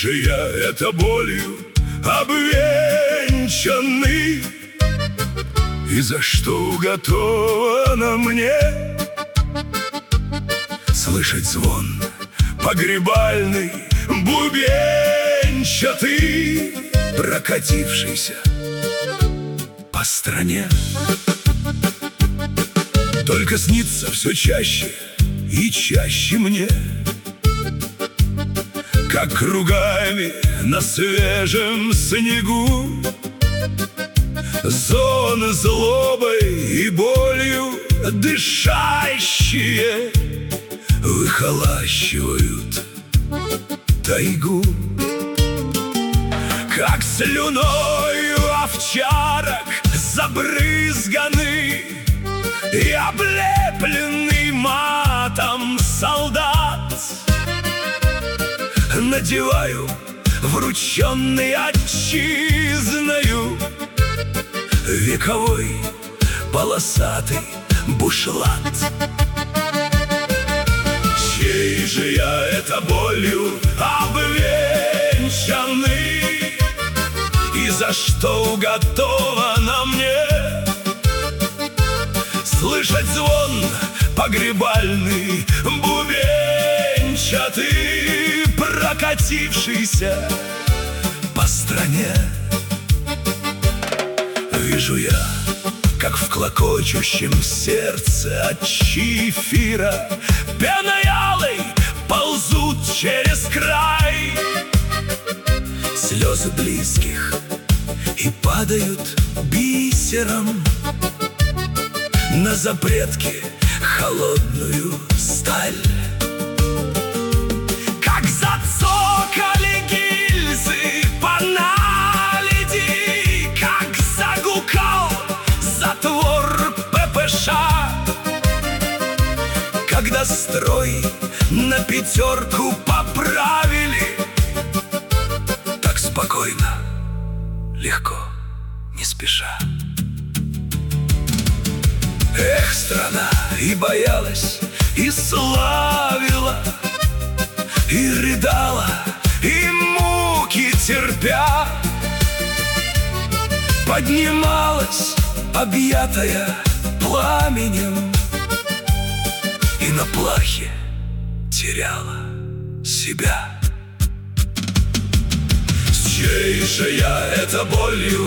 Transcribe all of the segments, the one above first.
же я это болью обвенчанный? И за что уготовано мне слышать звон погребальный, бубенчатый, прокатившийся по стране? Только снится все чаще и чаще мне, как кругами на свежем снегу зоны злобой и болью дышащие выхолащивают тайгу. Как слюною овчарок забрызганный и облепленный матом солдат, надеваю врученный отчизною вековой полосатый бушлат. Чей же я это болью обвенчанный? И за что уготовано мне слышать звон погребальный, бубенчатый, прокатившийся по стране? Вижу я, как в клокочущем сердце от чифира пеной алой ползут через край слезы близких и падают бисером на запретки холодную сталь. Как зацокали гильзы по наледи, как загукал затвор ППШ, когда строй на пятерку поправили, так спокойно, легко, не спеша. Эх, страна, и боялась, и славила, и рыдала, и муки терпя, поднималась, объятая пламенем, и на плахе теряла себя. С чьей же я это болью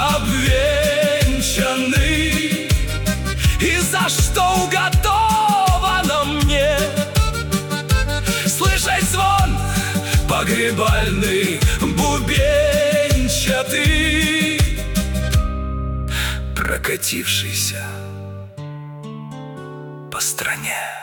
обвенчанный? И за что уготовано мне слышать звон погребальный, бубенчатый, прокатившийся по стране?